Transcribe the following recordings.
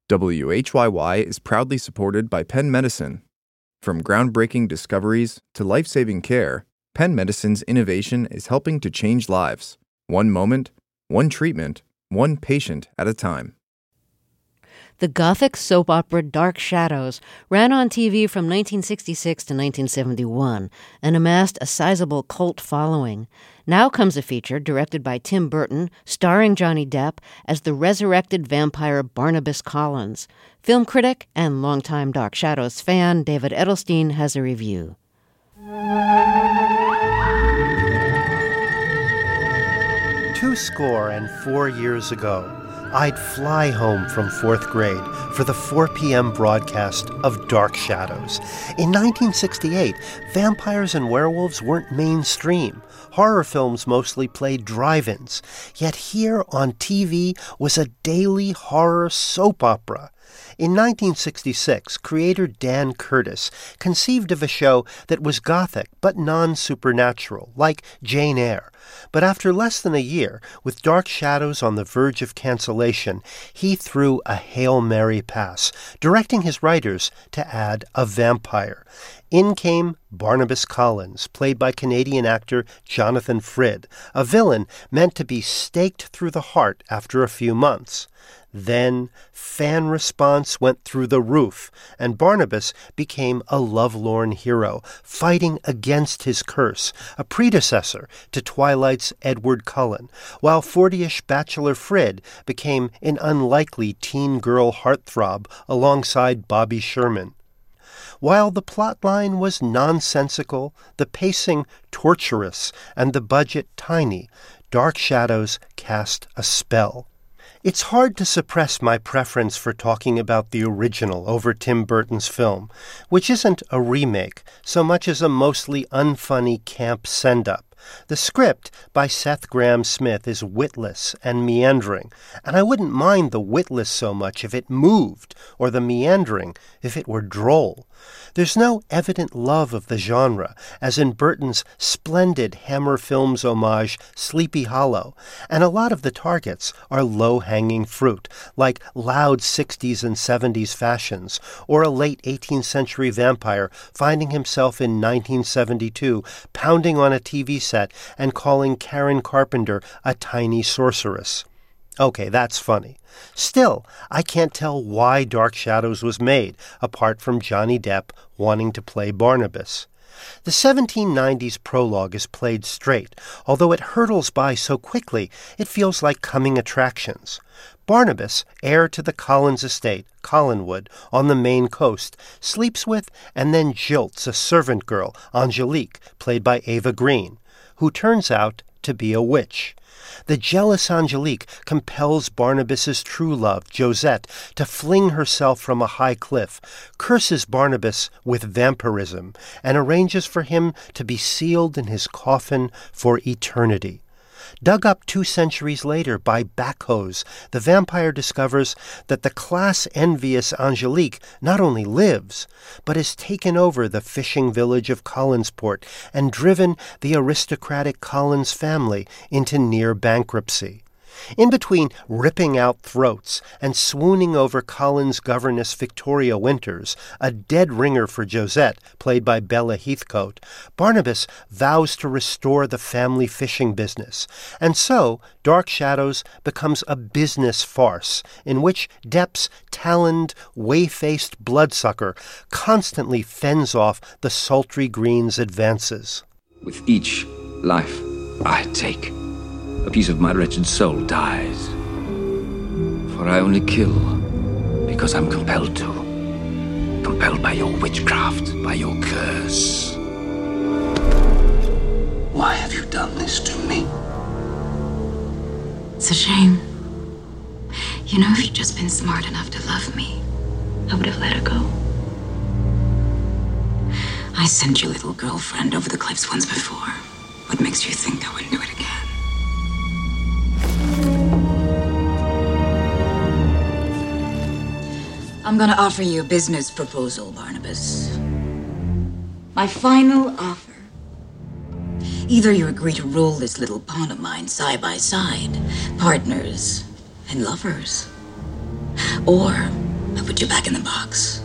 WHYY is proudly supported by Penn Medicine. From groundbreaking discoveries to life-saving care, Penn Medicine's innovation is helping to change lives. One moment, one treatment, one patient at a time. The Gothic soap opera Dark Shadows ran on TV from 1966 to 1971 and amassed a sizable cult following. Now comes a feature directed by Tim Burton, starring Johnny Depp as the resurrected vampire Barnabas Collins. Film critic and longtime Dark Shadows fan David Edelstein has a review. 24 years ago, I'd fly home from 4th grade for the 4 p.m. broadcast of Dark Shadows. In 1968, vampires and werewolves weren't mainstream. Horror films mostly played drive-ins. Yet here on TV was a daily horror soap opera. In 1966, creator Dan Curtis conceived of a show that was gothic but non-supernatural, like Jane Eyre. But after less than a year, with Dark Shadows on the verge of cancellation, he threw a Hail Mary pass, directing his writers to add a vampire. In came Barnabas Collins, played by Canadian actor Jonathan Frid, a villain meant to be staked through the heart after a few months. Then fan response went through the roof, and Barnabas became a lovelorn hero, fighting against his curse, a predecessor to Twilight's Edward Cullen, while 40-ish bachelor Frid became an unlikely teen girl heartthrob alongside Bobby Sherman. While the plotline was nonsensical, the pacing torturous, and the budget tiny, Dark Shadows cast a spell. It's hard to suppress my preference for talking about the original over Tim Burton's film, which isn't a remake so much as a mostly unfunny camp send-up. The script by Seth Grahame-Smith is witless and meandering, and I wouldn't mind the witless so much if it moved, or the meandering if it were droll. There's no evident love of the genre, as in Burton's splendid Hammer Films homage Sleepy Hollow, and a lot of the targets are low-hanging fruit, like loud 60s and 70s fashions, or a late 18th century vampire finding himself in 1972 pounding on a TV set and calling Karen Carpenter a tiny sorceress. Okay, that's funny. Still, I can't tell why Dark Shadows was made, apart from Johnny Depp wanting to play Barnabas. The 1790s prologue is played straight, although it hurtles by so quickly it feels like coming attractions. Barnabas, heir to the Collins estate, Collinwood, on the Maine coast, sleeps with and then jilts a servant girl, Angelique, played by Ava Green, who turns out to be a witch. The jealous Angelique compels Barnabas's true love, Josette, to fling herself from a high cliff, curses Barnabas with vampirism, and arranges for him to be sealed in his coffin for eternity. Dug up 2 centuries later by backhoes, the vampire discovers that the class-envious Angelique not only lives, but has taken over the fishing village of Collinsport and driven the aristocratic Collins family into near bankruptcy. In between ripping out throats and swooning over Collins' governess Victoria Winters, a dead ringer for Josette, played by Bella Heathcote, Barnabas vows to restore the family fishing business. And so, Dark Shadows becomes a business farce in which Depp's taloned, whey-faced bloodsucker constantly fends off the sultry green's advances. With each life I take, a piece of my wretched soul dies. For I only kill because I'm compelled to. Compelled by your witchcraft, by your curse. Why have you done this to me? It's a shame. You know, if you'd just been smart enough to love me, I would have let her go. I sent your little girlfriend over the cliffs once before. What makes you think I wouldn't do it again? I'm gonna offer you a business proposal, Barnabas. My final offer. Either you agree to rule this little pawn of mine side by side, partners and lovers, or put you back in the box.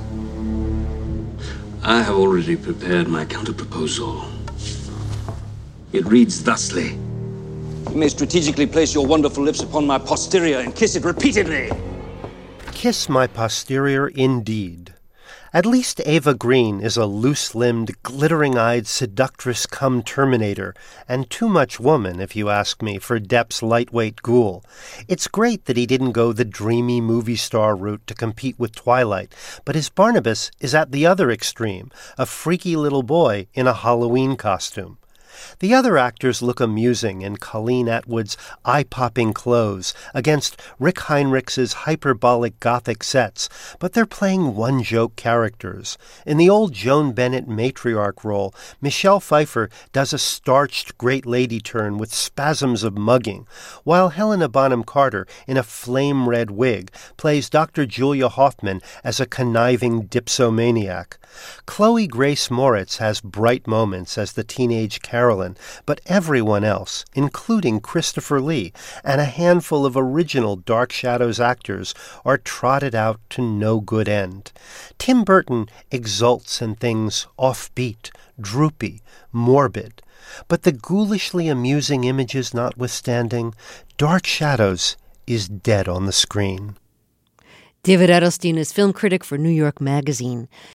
I have already prepared my counter-proposal. It reads thusly. You may strategically place your wonderful lips upon my posterior and kiss it repeatedly. Kiss my posterior indeed. At least Ava Green is a loose-limbed, glittering-eyed seductress cum Terminator, and too much woman, if you ask me, for Depp's lightweight ghoul. It's great that he didn't go the dreamy movie star route to compete with Twilight, but his Barnabas is at the other extreme, a freaky little boy in a Halloween costume. The other actors look amusing in Colleen Atwood's eye-popping clothes against Rick Heinrichs' hyperbolic Gothic sets, but they're playing one-joke characters. In the old Joan Bennett matriarch role, Michelle Pfeiffer does a starched great lady turn with spasms of mugging, while Helena Bonham Carter, in a flame-red wig, plays Dr. Julia Hoffman as a conniving dipsomaniac. Chloe Grace Moritz has bright moments as the teenage Carolyn, but everyone else, including Christopher Lee and a handful of original Dark Shadows actors, are trotted out to no good end. Tim Burton exults in things offbeat, droopy, morbid. But the ghoulishly amusing images notwithstanding, Dark Shadows is dead on the screen. David Edelstein is film critic for New York Magazine.